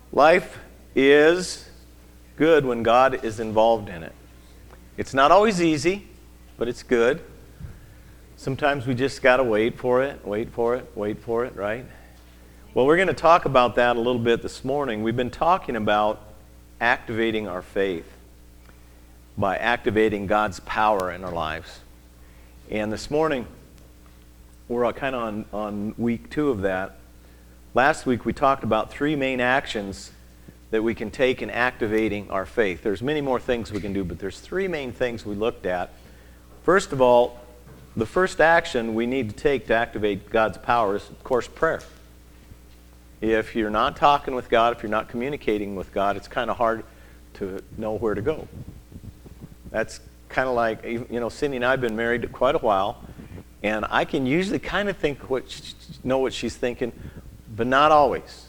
Life is good when God is involved in it. It's not always easy, but it's good. Sometimes we just got to wait for it, right? Well, we're going to talk about that a little bit this morning. We've been talking about activating our faith by activating God's power in our lives. And this morning, we're kind of on week 2 of that. Last week, we talked about 3 main actions that we can take in activating our faith. There's many more things we can do, but there's 3 main things we looked at. First of all, the first action we need to take to activate God's power is, of course, prayer. If you're not talking with God, if you're not communicating with God, it's kind of hard to know where to go. That's kind of like, Cindy and I have been married quite a while, and I can usually kind of know what she's thinking, but not always.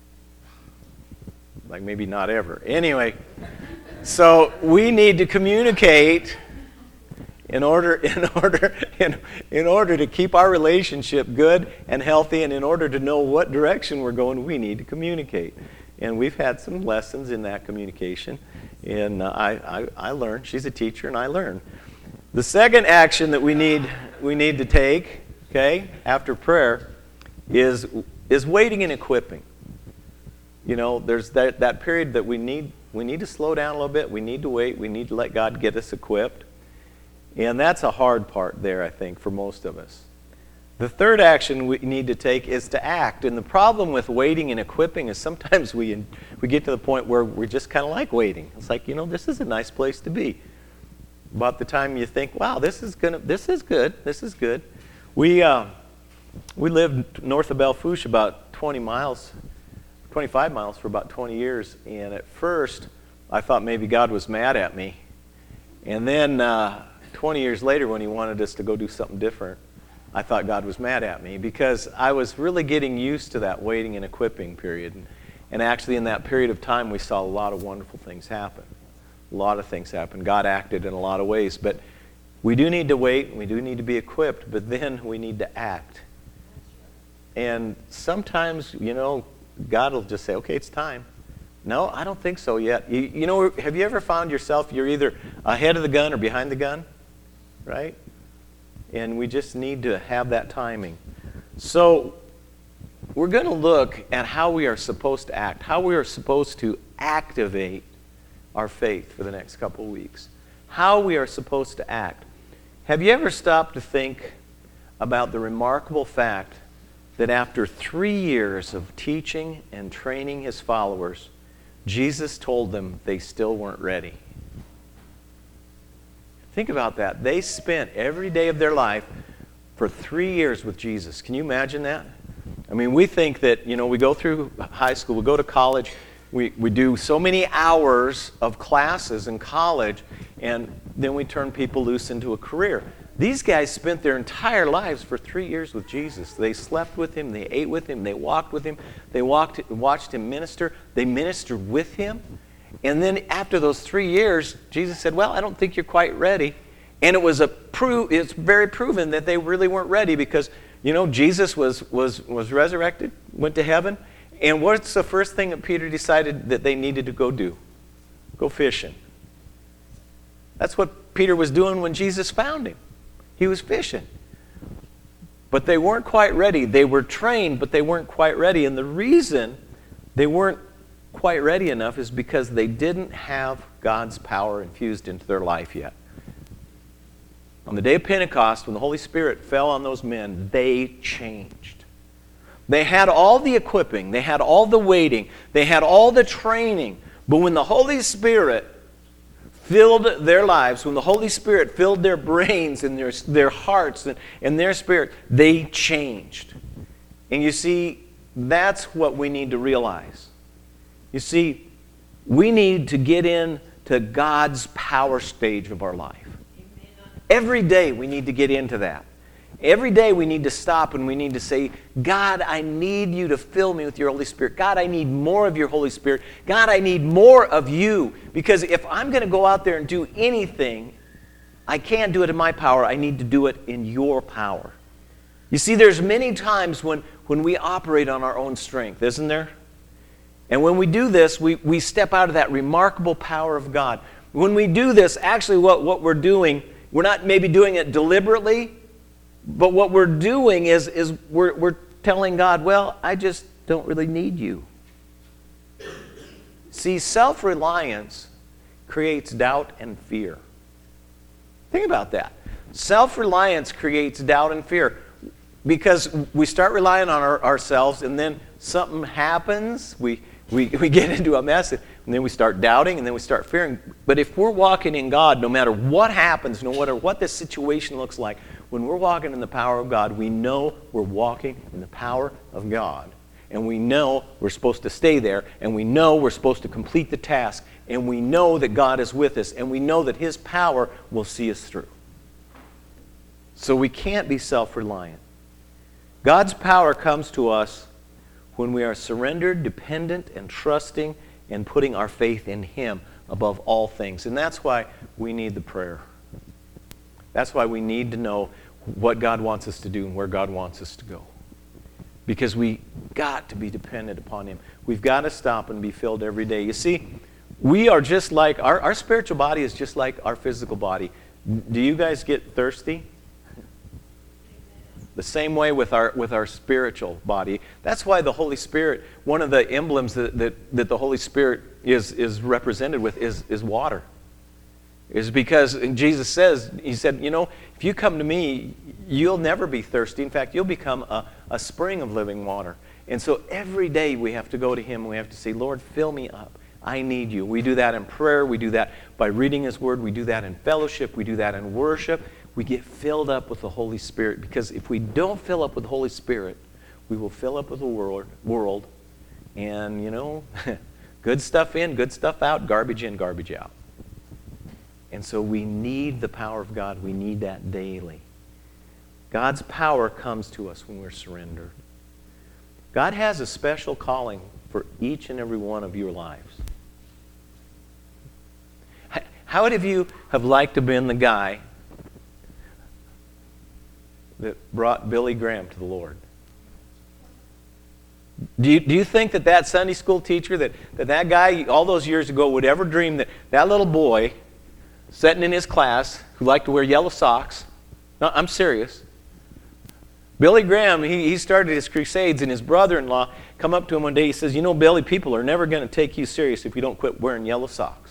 Like maybe not ever. Anyway, so we need to communicate in order to keep our relationship good and healthy, and in order to know what direction we're going, we need to communicate. And we've had some lessons in that communication, and I learned. She's a teacher, and I learned. The second action that we need to take, okay, after prayer, is waiting and equipping. There's that period that we need to slow down a little bit. We need to wait. We need to let God get us equipped. And that's a hard part there, I think, for most of us. The third action we need to take is to act. And the problem with waiting and equipping is sometimes we get to the point where we're just kind of like waiting. It's like, this is a nice place to be. About the time you think, wow, this is good. We lived north of Belle Fourche about 25 miles for about 20 years. And at first, I thought maybe God was mad at me. And then 20 years later, when he wanted us to go do something different, I thought God was mad at me because I was really getting used to that waiting and equipping period. And actually in that period of time, we saw a lot of wonderful things happen. A lot of things happen. God acted in a lot of ways. But we do need to wait. We do need to be equipped. But then we need to act. And sometimes, God will just say, okay, it's time. No, I don't think so yet. Have you ever found yourself, you're either ahead of the gun or behind the gun? Right? And we just need to have that timing. So we're going to look at how we are supposed to act, how we are supposed to activate our faith for the next couple of weeks, how we are supposed to act. Have you ever stopped to think about the remarkable fact that after 3 years of teaching and training his followers, Jesus told them they still weren't ready? Think about that. They spent every day of their life for 3 years with Jesus. Can you imagine that? I mean, we think that, we go through high school, we go to college, we do so many hours of classes in college, and then we turn people loose into a career. These guys spent their entire lives for 3 years with Jesus. They slept with him, they ate with him, they walked with him, they watched him minister, they ministered with him. And then after those 3 years, Jesus said, well, I don't think you're quite ready. And it's very proven that they really weren't ready because, Jesus was resurrected, went to heaven. And what's the first thing that Peter decided that they needed to go do? Go fishing. That's what Peter was doing when Jesus found him. He was fishing. But they weren't quite ready. They were trained, but they weren't quite ready. And the reason they weren't quite ready enough is because they didn't have God's power infused into their life yet. On the day of Pentecost, when the Holy Spirit fell on those men, they changed. They had all the equipping, they had all the waiting, they had all the training, but when the Holy Spirit filled their lives, when the Holy Spirit filled their brains and their hearts and their spirit, they changed. And you see, that's what we need to realize. You see, we need to get into God's power stage of our life. Every day we need to get into that. Every day we need to stop and we need to say, God, I need you to fill me with your Holy Spirit. God, I need more of your Holy Spirit. God, I need more of you. Because if I'm going to go out there and do anything, I can't do it in my power. I need to do it in your power. You see, there's many times when we operate on our own strength, isn't there? And when we do this, we step out of that remarkable power of God. When we do this, actually what we're doing, we're not maybe doing it deliberately, but what we're doing is we're telling God, well, I just don't really need you. See, self-reliance creates doubt and fear. Think about that. Self-reliance creates doubt and fear because we start relying on ourselves, and then something happens, we get into a mess, and then we start doubting, and then we start fearing. But if we're walking in God, no matter what happens, no matter what the situation looks like, when we're walking in the power of God, we know we're walking in the power of God. And we know we're supposed to stay there, and we know we're supposed to complete the task, and we know that God is with us, and we know that His power will see us through. So we can't be self-reliant. God's power comes to us when we are surrendered, dependent, and trusting, and putting our faith in Him above all things. And that's why we need the prayer. That's why we need to know what God wants us to do and where God wants us to go. Because we got to be dependent upon Him. We've got to stop and be filled every day. You see, we are just like, our spiritual body is just like our physical body. Do you guys get thirsty? The same way with our spiritual body. That's why the Holy Spirit, one of the emblems that the Holy Spirit is represented with is water. Is because Jesus says, He said, if you come to me, you'll never be thirsty. In fact, you'll become a spring of living water. And so every day we have to go to Him and we have to say, Lord, fill me up. I need you. We do that in prayer. We do that by reading His Word. We do that in fellowship. We do that in worship. We get filled up with the Holy Spirit, because if we don't fill up with the Holy Spirit, we will fill up with the world, and, good stuff in, good stuff out, garbage in, garbage out. And so we need the power of God. We need that daily. God's power comes to us when we're surrendered. God has a special calling for each and every one of your lives. How many of you have liked to have been the guy that brought Billy Graham to the Lord? Do you think that Sunday school teacher, that guy all those years ago would ever dream that little boy sitting in his class who liked to wear yellow socks? No, I'm serious. Billy Graham, he started his crusades, and his brother-in-law come up to him one day. He says, Billy, people are never going to take you serious if you don't quit wearing yellow socks.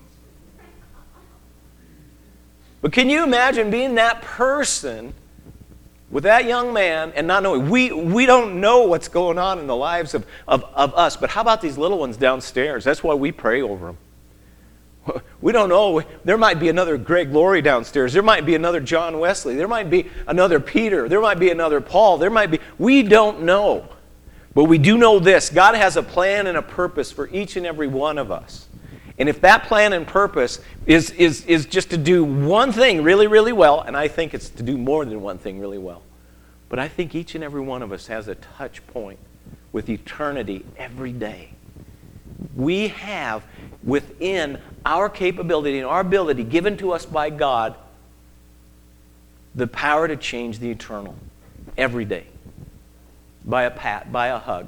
But can you imagine being that person with that young man and not knowing? We don't know what's going on in the lives of us, but how about these little ones downstairs? That's why we pray over them. We don't know. There might be another Greg Laurie downstairs. There might be another John Wesley. There might be another Peter. There might be another Paul. We don't know. But we do know this. God has a plan and a purpose for each and every one of us. And if that plan and purpose is just to do one thing really, really well, and I think it's to do more than one thing really well, but I think each and every one of us has a touch point with eternity every day. We have within our capability and our ability given to us by God the power to change the eternal every day. By a pat, by a hug,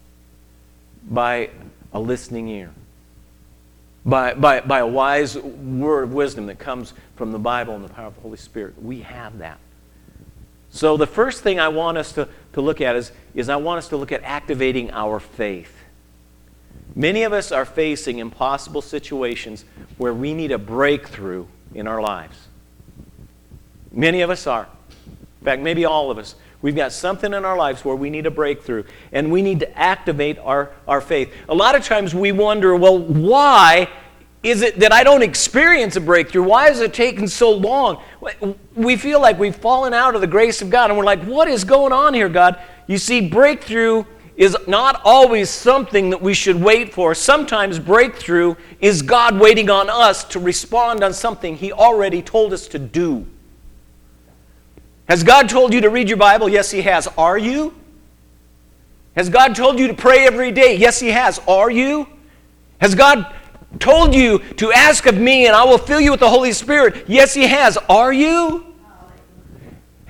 by a listening ear, by a wise word of wisdom that comes from the Bible and the power of the Holy Spirit. We have that. So the first thing I want us to look at is I want us to look at activating our faith. Many of us are facing impossible situations where we need a breakthrough in our lives. Many of us are. In fact, maybe all of us. We've got something in our lives where we need a breakthrough, and we need to activate our faith. A lot of times we wonder, well, why is it that I don't experience a breakthrough? Why is it taking so long? We feel like we've fallen out of the grace of God, and we're like, what is going on here, God? You see, breakthrough is not always something that we should wait for. Sometimes breakthrough is God waiting on us to respond on something He already told us to do. Has God told you to read your Bible? Yes, He has. Are you? Has God told you to pray every day? Yes, He has. Are you? Has God told you to ask of me and I will fill you with the Holy Spirit? Yes, He has. Are you?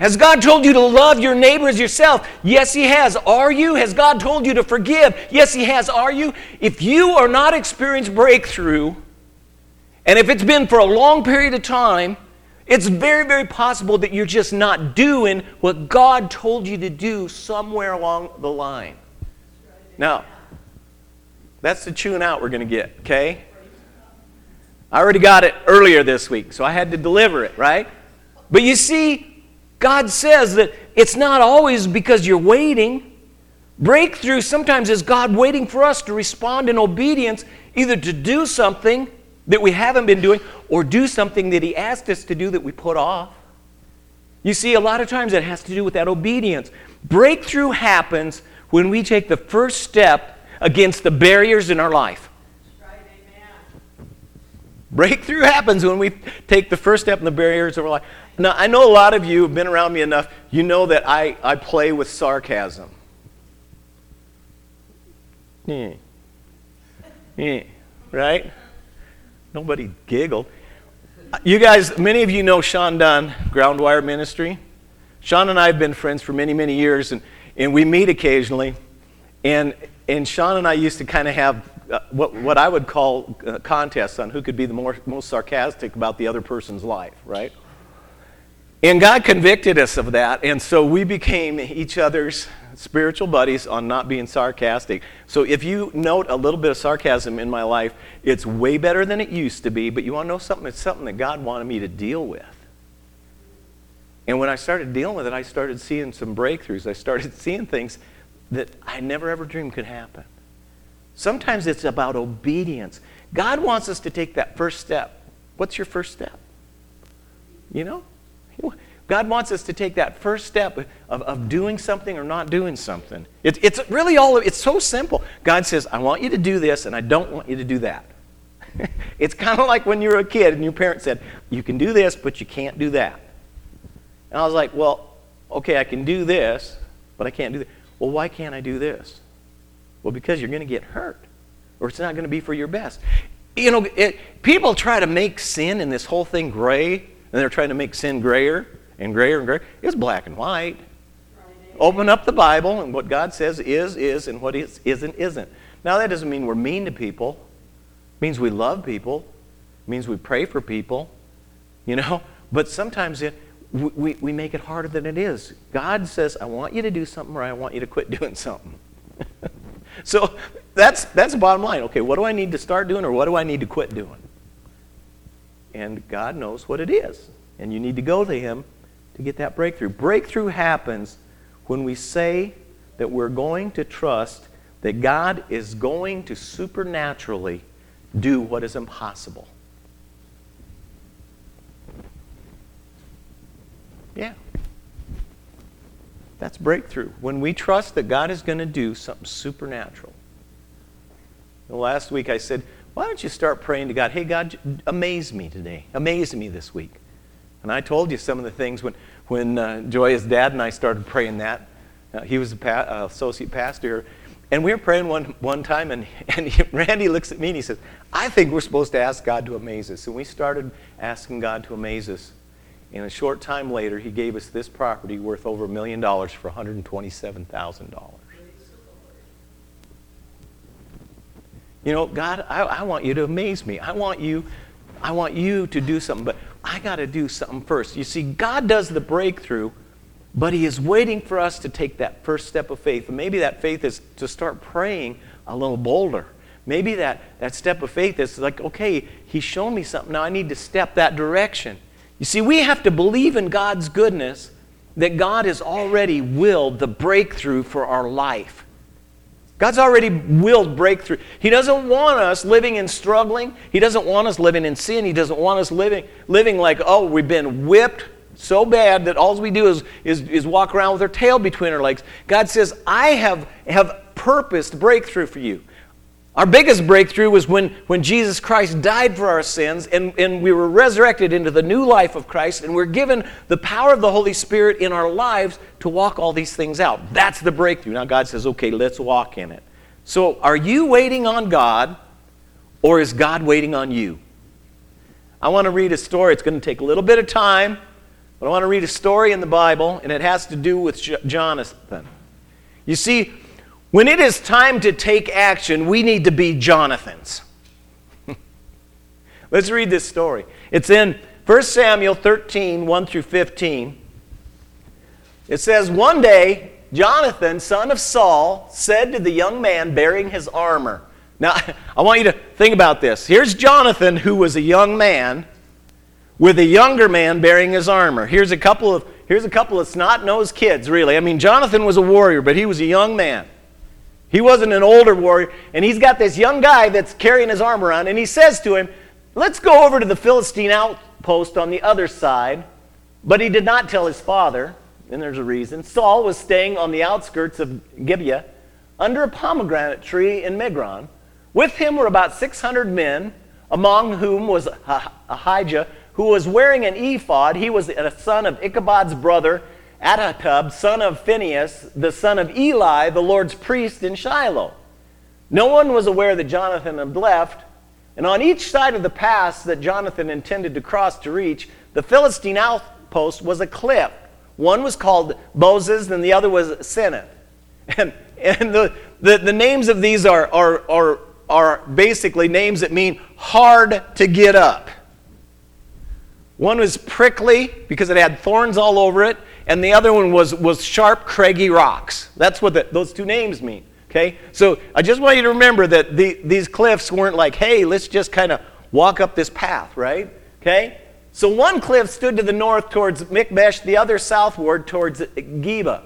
Has God told you to love your neighbor as yourself? Yes, He has. Are you? Has God told you to forgive? Yes, He has. Are you? If you are not experiencing breakthrough, and if it's been for a long period of time, it's very, very possible that you're just not doing what God told you to do somewhere along the line. Now, that's the chewing out we're going to get, okay? I already got it earlier this week, so I had to deliver it, right? But you see, God says that it's not always because you're waiting. Breakthrough sometimes is God waiting for us to respond in obedience, either to do something that we haven't been doing or do something that He asked us to do that we put off. You see, a lot of times it has to do with that obedience. Breakthrough happens when we take the first step against the barriers in our life. Breakthrough happens when we take the first step in the barriers of our life. Now, I know a lot of you have been around me enough, you know that I play with sarcasm. Right? Nobody giggled. You guys, many of you know Sean Dunn, Groundwire Ministry. Sean and I have been friends for many, many years, and we meet occasionally. And Sean and I used to kind of have what I would call contests on who could be the most sarcastic about the other person's life, right? And God convicted us of that, and so we became each other's spiritual buddies on not being sarcastic. So if you note a little bit of sarcasm in my life, it's way better than it used to be, but you want to know something? It's something that God wanted me to deal with. And when I started dealing with it, I started seeing some breakthroughs. I started seeing things that I never ever dreamed could happen. Sometimes it's about obedience. God wants us to take that first step. What's your first step? You know? God wants us to take that first step of doing something or not doing something. It's really it's so simple. God says, I want you to do this and I don't want you to do that. It's kind of like when you were a kid and your parents said, you can do this, but you can't do that. And I was like, well, okay, I can do this, but I can't do that. Well, why can't I do this? Well, because you're going to get hurt, or it's not going to be for your best. You know, people try to make sin and this whole thing gray, and they're trying to make sin grayer and grayer and grayer. It's black and white. Open up the Bible, and what God says is, and what isn't. Now, that doesn't mean we're mean to people. It means we love people. It means we pray for people, you know. But sometimes we make it harder than it is. God says, I want you to do something, or I want you to quit doing something. So that's the bottom line. Okay, what do I need to start doing, or what do I need to quit doing? And God knows what it is. And you need to go to Him to get that breakthrough. Breakthrough happens when we say that we're going to trust that God is going to supernaturally do what is impossible. Yeah. That's breakthrough. When we trust that God is going to do something supernatural. Last week I said, why don't you start praying to God, hey God, amaze me today. Amaze me this week. And I told you some of the things when Joya's dad and I started praying that. He was an associate pastor. And we were praying one time, and Randy looks at me and he says, I think we're supposed to ask God to amaze us. And we started asking God to amaze us. And a short time later, He gave us this property worth over $1 million for $127,000. You know, God, I want you to amaze me. I want you to do something, but I got to do something first. You see, God does the breakthrough, but He is waiting for us to take that first step of faith. And maybe that faith is to start praying a little bolder. Maybe that step of faith is like, okay, He's shown me something. Now I need to step that direction. You see, we have to believe in God's goodness, that God has already willed the breakthrough for our life. God's already willed breakthrough. He doesn't want us living in struggling. He doesn't want us living in sin. He doesn't want us living like, oh, we've been whipped so bad that all we do is walk around with our tail between our legs. God says, I have purposed breakthrough for you. Our biggest breakthrough was when Jesus Christ died for our sins and we were resurrected into the new life of Christ, and we're given the power of the Holy Spirit in our lives to walk all these things out. That's the breakthrough. Now God says, okay, let's walk in it. So are you waiting on God, or is God waiting on you? I want to read a story. It's going to take a little bit of time, But I want to read a story in the Bible, and it has to do with Jonathan. You see, when it is time to take action, we need to be Jonathans. Let's read this story. It's in 1 Samuel 13, 1 through 15. It says, "One day, Jonathan, son of Saul, said to the young man bearing his armor." Now, I want you to think about this. Here's Jonathan, who was a young man, with a younger man bearing his armor. Here's a couple of snot-nosed kids, really. I mean, Jonathan was a warrior, but he was a young man. He wasn't an older warrior, and he's got this young guy that's carrying his armor around, and he says to him, "Let's go over to the Philistine outpost on the other side." But he did not tell his father, and there's a reason. Saul was staying on the outskirts of Gibeah under a pomegranate tree in Migron. With him were about 600 men, among whom was Ahijah, who was wearing an ephod. He was a son of Ichabod's brother, Ahitub, son of Phinehas, the son of Eli, the Lord's priest in Shiloh. No one was aware that Jonathan had left, and on each side of the pass that Jonathan intended to cross to reach, the Philistine outpost was a cliff. One was called Bozez, and the other was Seneth. And the names of these are basically names that mean hard to get up. One was prickly because it had thorns all over it, and the other one was sharp, craggy rocks. That's what those two names mean. Okay? So I just want you to remember that these cliffs weren't like, hey, let's just kind of walk up this path, right? Okay? So one cliff stood to the north towards Michmash, the other southward towards Geba.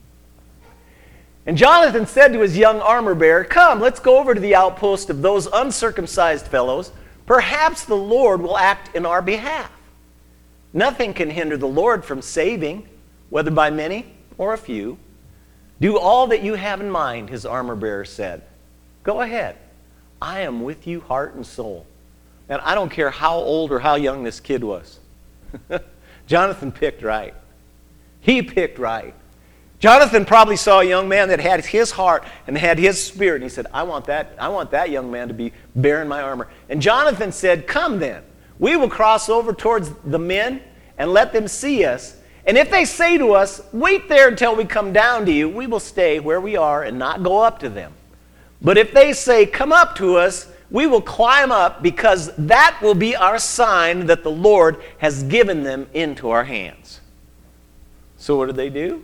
And Jonathan said to his young armor-bearer, "Come, let's go over to the outpost of those uncircumcised fellows. Perhaps the Lord will act in our behalf. Nothing can hinder the Lord from saving, whether by many or a few. Do all that you have in mind," his armor-bearer said. "Go ahead. I am with you heart and soul." And I don't care how old or how young this kid was. Jonathan picked right. He picked right. Jonathan probably saw a young man that had his heart and had his spirit, and he said, I want that young man to be bearing my armor. And Jonathan said, "Come then, we will cross over towards the men and let them see us. And if they say to us, 'Wait there until we come down to you,' we will stay where we are and not go up to them. But if they say, 'Come up to us,' we will climb up, because that will be our sign that the Lord has given them into our hands." So what did they do?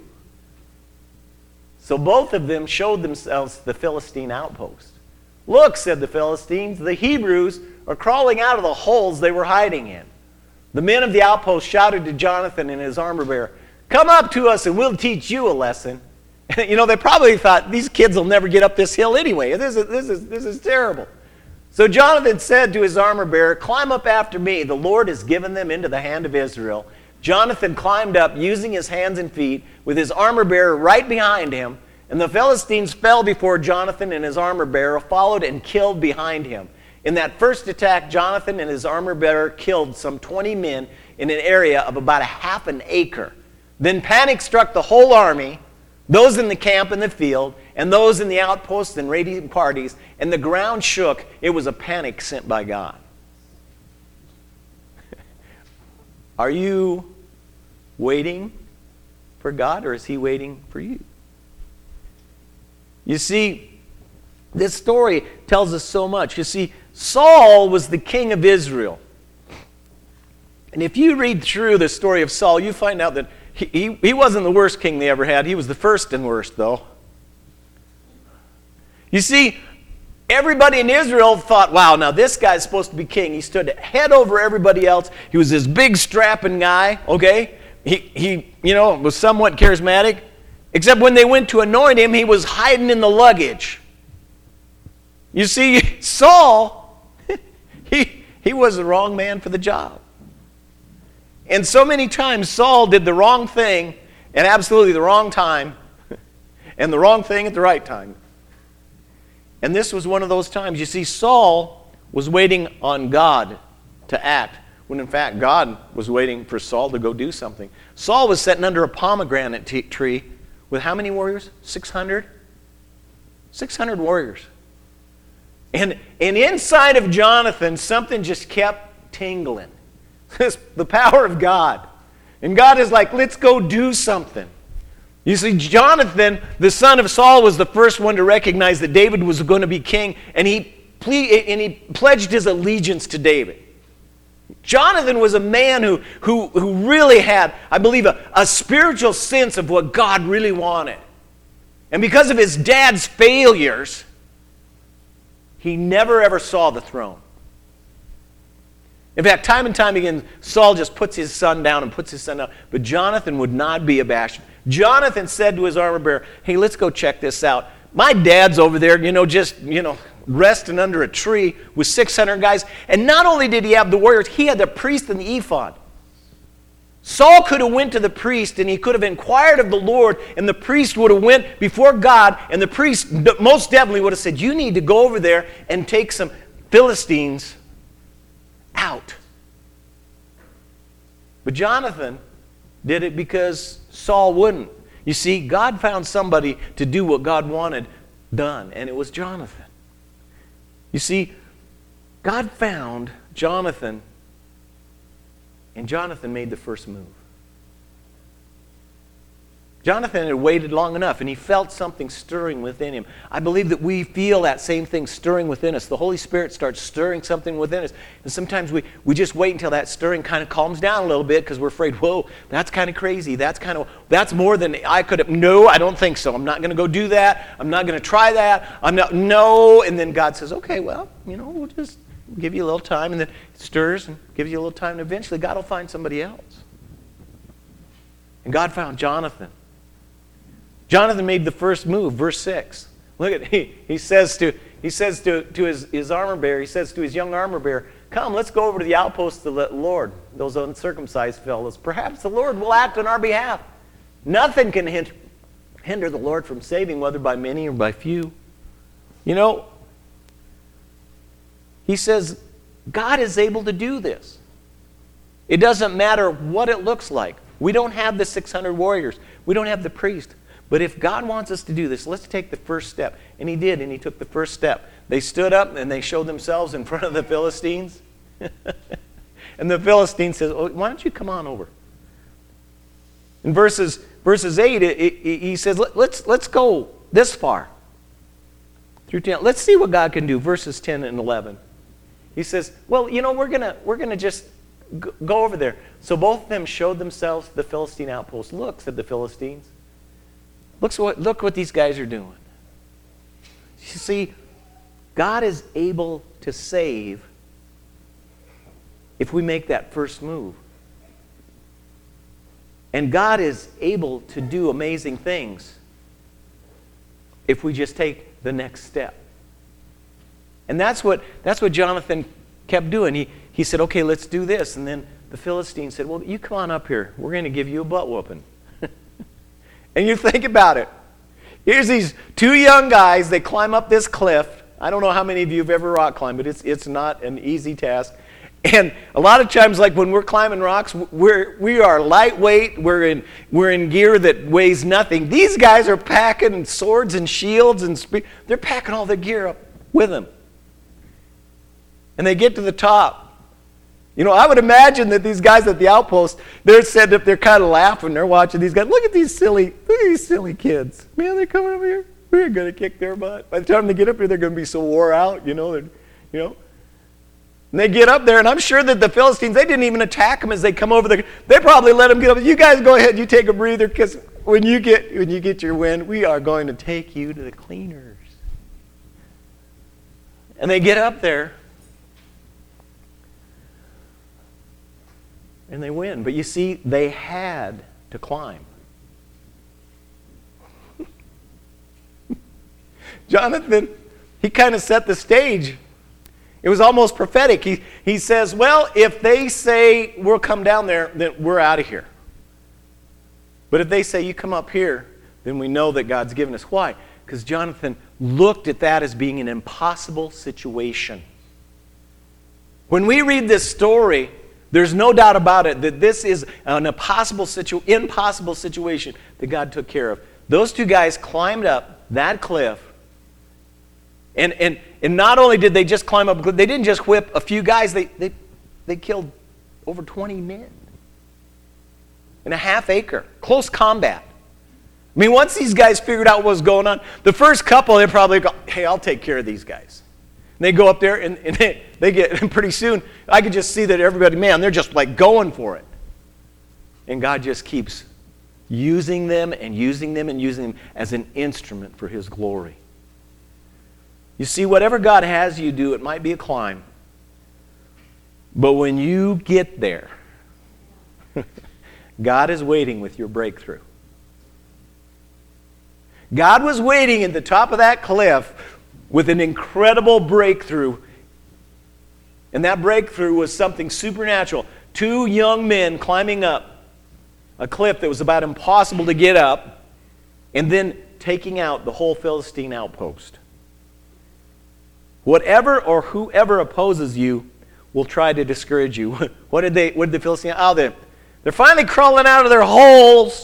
So both of them showed themselves to the Philistine outpost. "Look," said the Philistines, "the Hebrews are crawling out of the holes they were hiding in." The men of the outpost shouted to Jonathan and his armor-bearer, "Come up to us and we'll teach you a lesson." You know, they probably thought, these kids will never get up this hill anyway. This is terrible. So Jonathan said to his armor-bearer, "Climb up after me. The Lord has given them into the hand of Israel." Jonathan climbed up, using his hands and feet, with his armor-bearer right behind him. And the Philistines fell before Jonathan, and his armor-bearer followed and killed behind him. In that first attack, Jonathan and his armor-bearer killed some 20 men in an area of about a half an acre. Then panic struck the whole army, those in the camp and the field, and those in the outposts and raiding parties, and the ground shook. It was a panic sent by God. Are you waiting for God, or is He waiting for you? You see, this story tells us so much. You see, Saul was the king of Israel. And if you read through the story of Saul, you find out that he wasn't the worst king they ever had. He was the first and worst, though. You see, everybody in Israel thought, wow, now this guy's supposed to be king. He stood head over everybody else. He was this big strapping guy, okay? He was somewhat charismatic. Except when they went to anoint him, he was hiding in the luggage. You see, Saul, he was the wrong man for the job. And so many times Saul did the wrong thing at absolutely the wrong time, and the wrong thing at the right time. And this was one of those times. You see, Saul was waiting on God to act, when in fact God was waiting for Saul to go do something. Saul was sitting under a pomegranate tree with how many warriors? 600? 600 warriors. And inside of Jonathan, something just kept tingling. The power of God And God is like, let's go do something. You see, Jonathan, the son of Saul, was the first one to recognize that David was going to be king, and he pledged his allegiance to David. Jonathan was a man who really had, I believe, a spiritual sense of what God really wanted. And because of his dad's failures, he never ever saw the throne. In fact, time and time again, Saul just puts his son down and puts his son down. But Jonathan would not be abashed. Jonathan said to his armor bearer, hey, let's go check this out. My dad's over there, resting under a tree with 600 guys. And not only did he have the warriors, he had the priest and the ephod. Saul could have went to the priest and he could have inquired of the Lord, and the priest would have went before God, and the priest most definitely would have said, you need to go over there and take some Philistines out. But Jonathan did it because Saul wouldn't. You see, God found somebody to do what God wanted done, and it was Jonathan. You see, God found Jonathan, and Jonathan made the first move. Jonathan had waited long enough, and he felt something stirring within him. I believe that we feel that same thing stirring within us. The Holy Spirit starts stirring something within us. And sometimes we just wait until that stirring kind of calms down a little bit because we're afraid, whoa, that's kind of crazy. That's more than I could have. No, I don't think so. I'm not going to go do that. I'm not going to try that. No. And then God says, okay, well, we'll just give you a little time. And then it stirs and gives you a little time. And eventually God will find somebody else. And God found Jonathan. Jonathan made the first move, verse 6. Look at he says to his armor bearer, he says to his young armor bearer, come, let's go over to the outposts of the Lord, those uncircumcised fellows. Perhaps the Lord will act on our behalf. Nothing can hinder the Lord from saving, whether by many or by few. He says, God is able to do this. It doesn't matter what it looks like. We don't have the 600 warriors. We don't have the priest. But if God wants us to do this, let's take the first step. And he did, and he took the first step. They stood up and they showed themselves in front of the Philistines. And the Philistine says, oh, why don't you come on over? In verses 8, he says, let's go this far. Through 10. Let's see what God can do. Verses 10 and 11. He says, well, we're gonna just go over there. So both of them showed themselves to the Philistine outpost. Look, said the Philistines. Look what these guys are doing. You see, God is able to save if we make that first move. And God is able to do amazing things if we just take the next step. And that's what Jonathan kept doing. He said, okay, let's do this. And then the Philistine said, well, you come on up here. We're going to give you a butt whooping. And you think about it. Here's these two young guys. They climb up this cliff. I don't know how many of you have ever rock climbed, but it's not an easy task. And a lot of times, like when we're climbing rocks, we are lightweight. We're in gear that weighs nothing. These guys are packing swords and shields and they're packing all their gear up with them. And they get to the top. I would imagine that these guys at the outpost, they're set up, they're kind of laughing. They're watching these guys. Look at these silly kids. Man, they're coming over here. We're going to kick their butt. By the time they get up here, they're going to be so wore out, And they get up there, and I'm sure that the Philistines, they didn't even attack them as they come over there. They probably let them get up. You guys go ahead, you take a breather, because when you get your wind, we are going to take you to the cleaners. And they get up there. And they win. But you see, they had to climb. Jonathan, he kind of set the stage. It was almost prophetic. He says, well, if they say we'll come down there, then we're out of here. But if they say you come up here, then we know that God's given us. Why? Because Jonathan looked at that as being an impossible situation. When we read this story, there's no doubt about it that this is an impossible situation that God took care of. Those two guys climbed up that cliff, and not only did they just climb up, they didn't just whip a few guys, they killed over 20 men. in a half acre, close combat. I mean, once these guys figured out what was going on, the first couple, they probably go, hey, I'll take care of these guys. And they go up there, and they get, and pretty soon, I could just see that everybody, man, they're just like going for it. And God just keeps using them and using them and using them as an instrument for His glory. You see, whatever God has you do, it might be a climb. But when you get there, God is waiting with your breakthrough. God was waiting at the top of that cliff with an incredible breakthrough. And that breakthrough was something supernatural. 2 young men climbing up a cliff that was about impossible to get up, and then taking out the whole Philistine outpost. Whatever or whoever opposes you will try to discourage you. What did the Philistines? Oh, they're finally crawling out of their holes.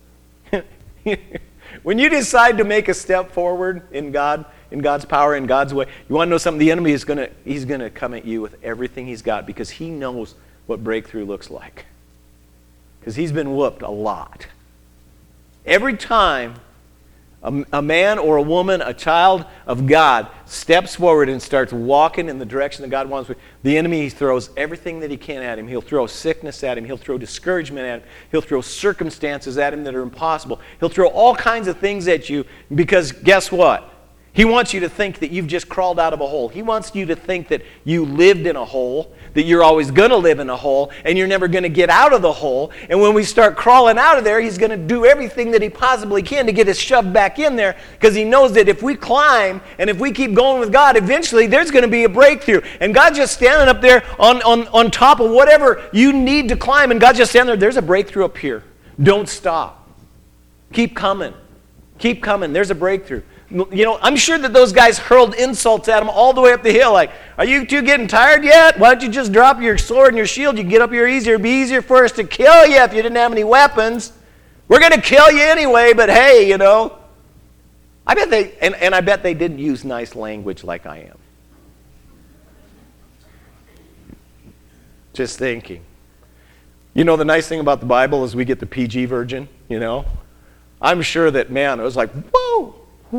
When you decide to make a step forward in God, in God's power, in God's way, you want to know something? The enemy is he's going to come at you with everything he's got, because he knows what breakthrough looks like. Because he's been whooped a lot. Every time a man or a woman, a child of God, steps forward and starts walking in the direction that God wants, the enemy throws everything that he can at him. He'll throw sickness at him. He'll throw discouragement at him. He'll throw circumstances at him that are impossible. He'll throw all kinds of things at you, because guess what? He wants you to think that you've just crawled out of a hole. He wants you to think that you lived in a hole, that you're always going to live in a hole, and you're never going to get out of the hole. And when we start crawling out of there, he's going to do everything that he possibly can to get us shoved back in there, because he knows that if we climb and if we keep going with God, eventually there's going to be a breakthrough. And God's just standing up there on top of whatever you need to climb, and God's just standing there. There's a breakthrough up here. Don't stop. Keep coming. Keep coming. There's a breakthrough. You know, I'm sure that those guys hurled insults at him all the way up the hill. Like, are you two getting tired yet? Why don't you just drop your sword and your shield? You can get up here easier. It'd be easier for us to kill you if you didn't have any weapons. We're going to kill you anyway, but hey, you know. I bet I bet they didn't use nice language like I am. Just thinking. You know, the nice thing about the Bible is we get the PG version, you know. I'm sure that, man, it was like, whoa.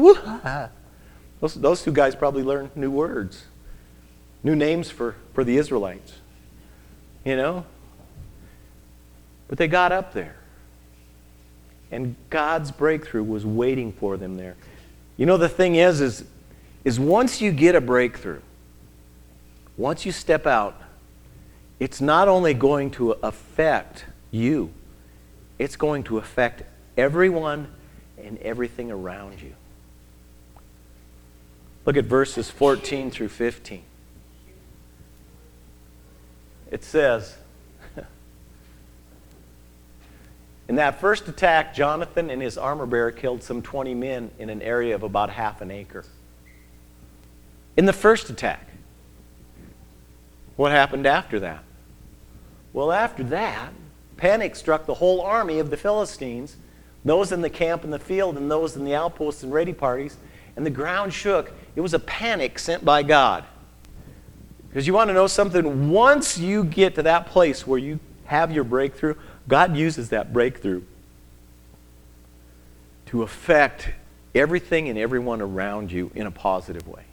Those 2 guys probably learned new words, new names for the Israelites, you know. But they got up there, and God's breakthrough was waiting for them there. You know, the thing is once you get a breakthrough, once you step out, it's not only going to affect you, it's going to affect everyone and everything around you. Look at verses 14 through 15. It says, in that first attack, Jonathan and his armor bearer killed some 20 men in an area of about half an acre. In the first attack. What happened after that? Well, after that, panic struck the whole army of the Philistines, those in the camp in the field and those in the outposts and ready parties, and the ground shook. It was a panic sent by God. Because you want to know something? Once you get to that place where you have your breakthrough, God uses that breakthrough to affect everything and everyone around you in a positive way.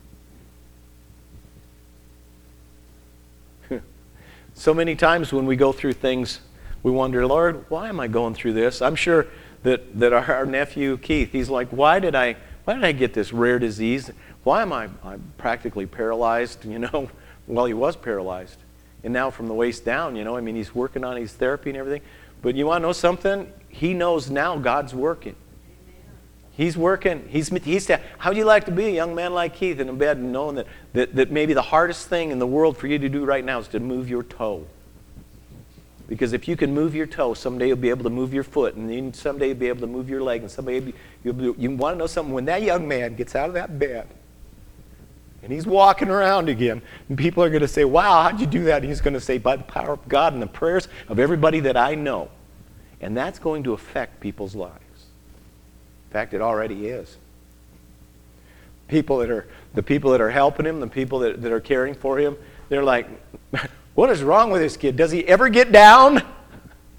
So many times when we go through things, we wonder, Lord, why am I going through this? I'm sure that our nephew Keith, he's like, why did I get this rare disease? Why am I'm practically paralyzed, you know? Well, he was paralyzed. And now from the waist down, you know, I mean, he's working on his therapy and everything. But you want to know something? He knows now God's working. He's working. How would you like to be a young man like Keith in a bed and knowing that maybe the hardest thing in the world for you to do right now is to move your toe? Because if you can move your toe, someday you'll be able to move your foot, and then someday you'll be able to move your leg, and someday you want to know something? When that young man gets out of that bed and he's walking around again, and people are going to say, wow, how'd you do that? And he's going to say, by the power of God and the prayers of everybody that I know. And that's going to affect people's lives. In fact, it already is. The people that are helping him, the people that are caring for him, they're like, what is wrong with this kid? Does he ever get down?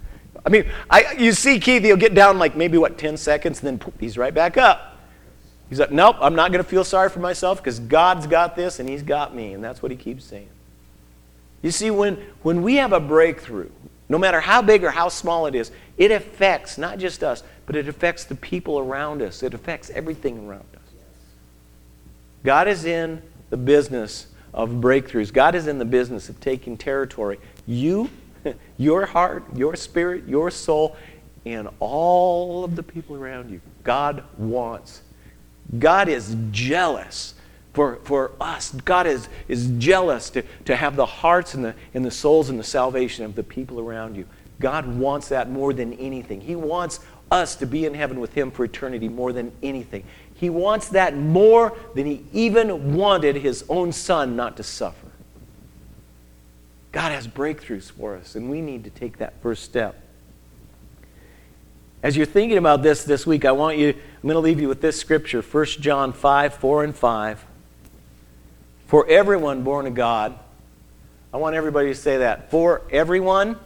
I mean, you see Keith, he'll get down like maybe, 10 seconds, and then poof, he's right back up. He's like, nope, I'm not going to feel sorry for myself because God's got this and he's got me. And that's what he keeps saying. You see, when we have a breakthrough, no matter how big or how small it is, it affects not just us, but it affects the people around us. It affects everything around us. God is in the business of breakthroughs. God is in the business of taking territory. You, your heart, your spirit, your soul, and all of the people around you. God wants. God is jealous for us. God is jealous to have the hearts and the souls and the salvation of the people around you. God wants that more than anything. He wants us to be in heaven with him for eternity more than anything. He wants that more than he even wanted his own son not to suffer. God has breakthroughs for us, and we need to take that first step. As you're thinking about this week, I'm going to leave you with this scripture, 1 John 5, 4 and 5. For everyone born of God, I want everybody to say that. For everyone?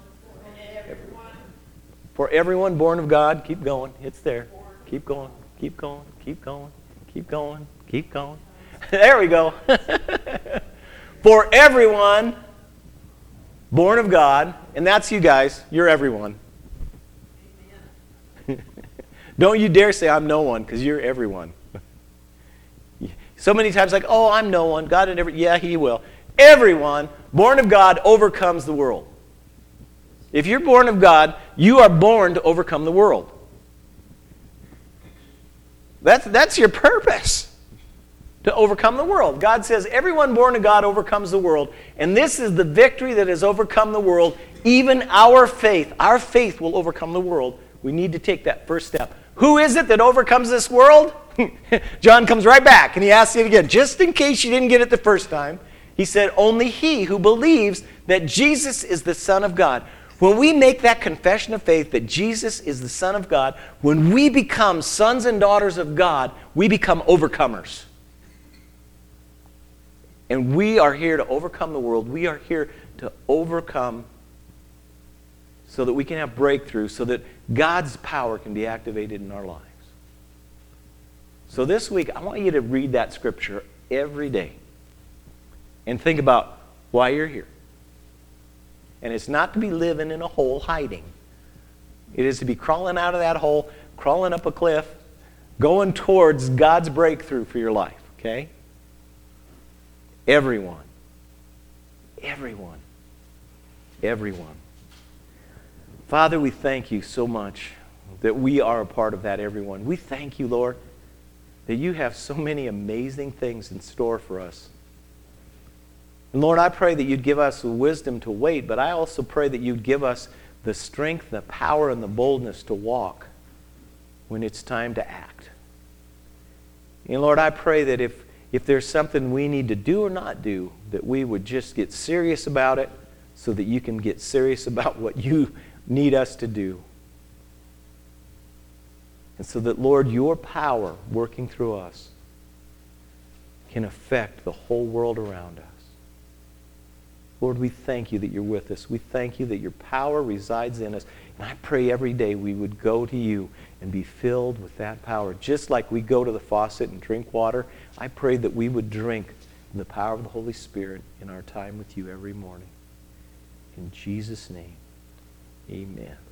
For everyone born of God, keep going, it's there. Keep going, keep going, keep going, keep going, keep going. There we go. For everyone born of God, and that's you guys, you're everyone. Don't you dare say I'm no one, because you're everyone. So many times like, oh, I'm no one. God never, yeah, he will. Everyone born of God overcomes the world. If you're born of God, you are born to overcome the world. That's your purpose, to overcome the world. God says everyone born of God overcomes the world, and this is the victory that has overcome the world, even our faith. Our faith will overcome the world. We need to take that first step. Who is it that overcomes this world? John comes right back and he asks it again, just in case you didn't get it the first time. He said, only he who believes that Jesus is the Son of God. When we make that confession of faith that Jesus is the Son of God, when we become sons and daughters of God, we become overcomers. And we are here to overcome the world. We are here to overcome so that we can have breakthrough, so that God's power can be activated in our lives. So this week, I want you to read that scripture every day and think about why you're here. And it's not to be living in a hole hiding. It is to be crawling out of that hole, crawling up a cliff, going towards God's breakthrough for your life, okay? Everyone. Everyone. Everyone. Father, we thank you so much that we are a part of that everyone. We thank you, Lord, that you have so many amazing things in store for us. And Lord, I pray that you'd give us the wisdom to wait, but I also pray that you'd give us the strength, the power, and the boldness to walk when it's time to act. And Lord, I pray that if there's something we need to do or not do, that we would just get serious about it so that you can get serious about what you need us to do. And so that, Lord, your power working through us can affect the whole world around us. Lord, we thank you that you're with us. We thank you that your power resides in us. And I pray every day we would go to you and be filled with that power. Just like we go to the faucet and drink water, I pray that we would drink the power of the Holy Spirit in our time with you every morning. In Jesus' name, amen.